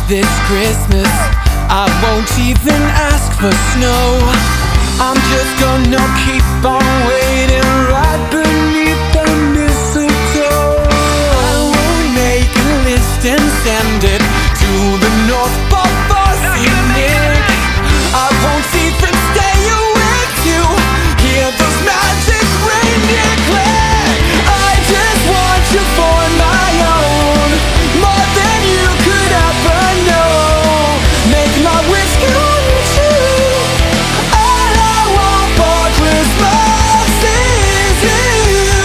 this Christmas, I won't even ask for snow. I'm just gonna keep on waiting right beneath the mistletoe. I will make a list and send it to the North Pole for scenic. I won't even stay awake to hear those magic reindeer click. I just want you for my own, more than you could ever know. Make my wish come true. All I want for Christmas is you.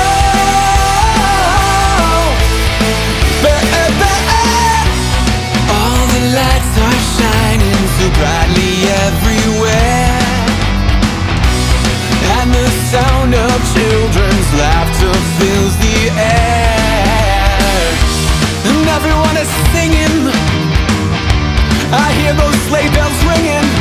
Baby, all the lights are shining so brightly everywhere, and the sound of children's laughter fills the air, and everyone is singing. I hear those sleigh bells ringing.